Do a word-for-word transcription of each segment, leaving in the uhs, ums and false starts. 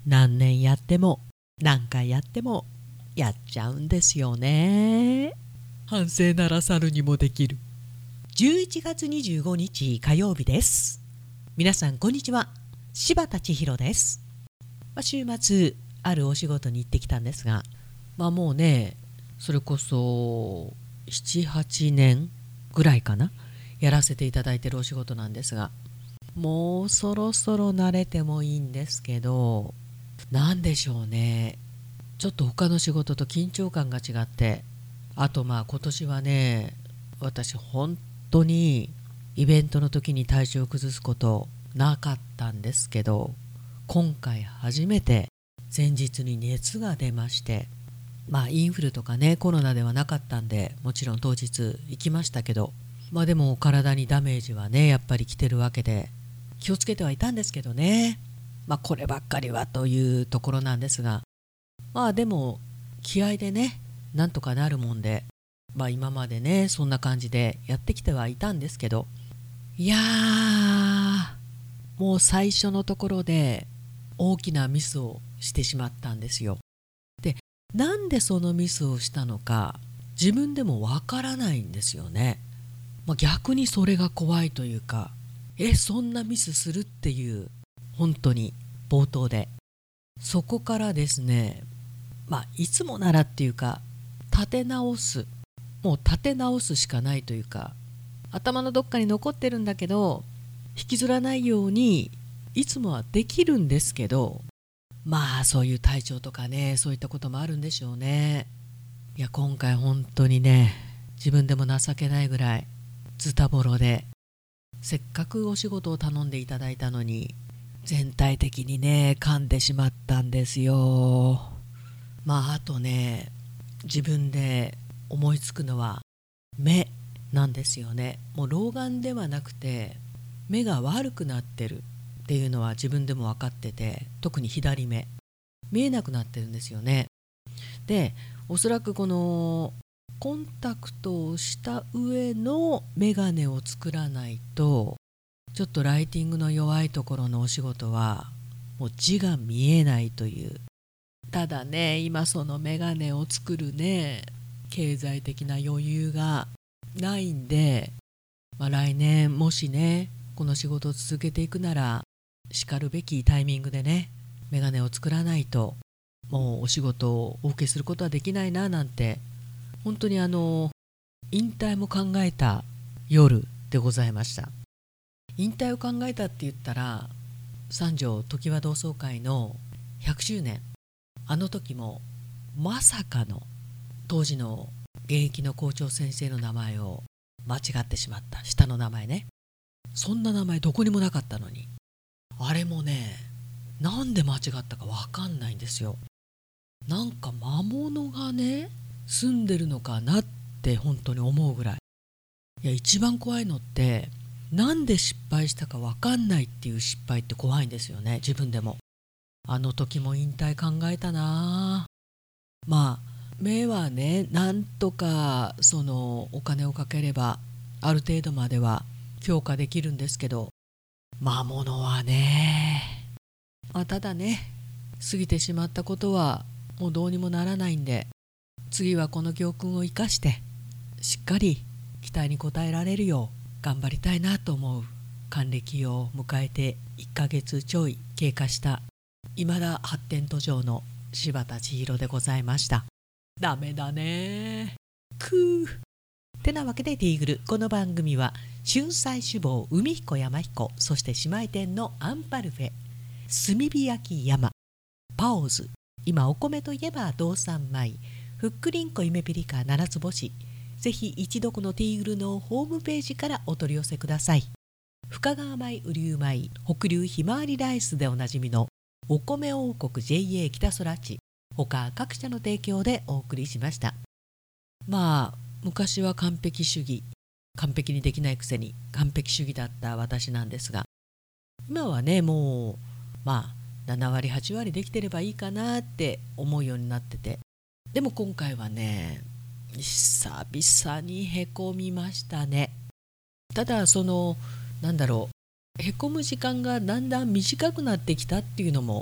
何年やっても何回やってもやっちゃうんですよね。反省ならざるにもできる。じゅういちがつにじゅうごにち火曜日です。皆さんこんにちは。柴田千尋です。まあ、週末あるお仕事に行ってきたんですが、まあもうねそれこそななはちねんぐらいかなやらせていただいているお仕事なんですが、もうそろそろ慣れてもいいんですけど、なんでしょうね、ちょっと他の仕事と緊張感が違って、あとまあ今年はね、私本当にイベントの時に体調を崩すことなかったんですけど、今回初めて前日に熱が出まして、まあインフルとかねコロナではなかったんで、もちろん当日行きましたけど、まあでも体にダメージはねやっぱり来てるわけで、気をつけてはいたんですけどね、まあこればっかりはというところなんですが、まあでも気合でねなんとかなるもんで、まあ今までねそんな感じでやってきてはいたんですけど、いやーもう最初のところで大きなミスをしてしまったんですよ。で、なんでそのミスをしたのか自分でもわからないんですよね。まあ、逆にそれが怖いというか、えそんなミスするっていう、本当に冒頭でそこからですね、まあいつもならっていうか立て直す、もう立て直すしかないというか、頭のどっかに残ってるんだけど引きずらないようにいつもはできるんですけど、まあそういう体調とかねそういったこともあるんでしょうね。いや今回本当にね自分でも情けないぐらいズタボロで、せっかくお仕事を頼んでいただいたのに全体的にね噛んでしまったんですよ。まああとね、自分で思いつくのは目なんですよね。もう老眼ではなくて目が悪くなってるっていうのは自分でも分かってて、特に左目見えなくなってるんですよね。で、おそらくこのコンタクトをした上のメガネを作らないと、ちょっとライティングの弱いところのお仕事はもう字が見えないという。ただね今そのメガネを作るね経済的な余裕がないんで、まあ、来年もしねこの仕事を続けていくなら、しかるべきタイミングでねメガネを作らないともうお仕事をお受けすることはできないななんて、本当にあの引退も考えた夜でございました。引退を考えたって言ったら、三条常盤同窓会のひゃくしゅうねん、あの時もまさかの当時の現役の校長先生の名前を間違ってしまった。下の名前ね、そんな名前どこにもなかったのに、あれもねなんで間違ったかわかんないんですよ。なんか魔物がね住んでるのかなって本当に思うぐらい。いや一番怖いのってなんで失敗したかわかんないっていう失敗って怖いんですよね、自分でも。あの時も引退考えたな。まあ目はねなんとかそのお金をかければある程度までは強化できるんですけど、魔物はね、まあ、ただね過ぎてしまったことはもうどうにもならないんで、次はこの教訓を生かしてしっかり期待に応えられるよう頑張りたいなと思う還暦を迎えていっかげつちょい経過した未だ発展途上の柴田千尋でございました。ダメだねくーてなわけでティーグル、この番組は春菜志望海彦山彦、そして姉妹店のアンパルフェ、炭火焼き山、パオズ、今お米といえば道産米、ふっくりんこ夢ピリカ七つ星、ぜひ一度このティーグルのホームページからお取り寄せください。深川米雨竜米、北流ひまわりライスでおなじみのお米王国 ジェイエー 北空地、他各社の提供でお送りしました。まあ昔は完璧主義、完璧にできないくせに完璧主義だった私なんですが、今はねもうまあななわりはちわりできてればいいかなって思うようになってて、でも今回はね久々にへこみましたね。ただそのなんだろう、へこむ時間がだんだん短くなってきたっていうのも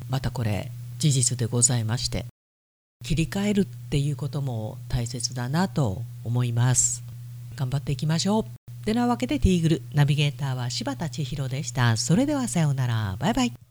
またこれ事実でございまして、切り替えるっていうことも大切だなと思います。頑張っていきましょう。てなわけでティーグルナビゲーターは柴田千尋でした。それではさようなら。バイバイ。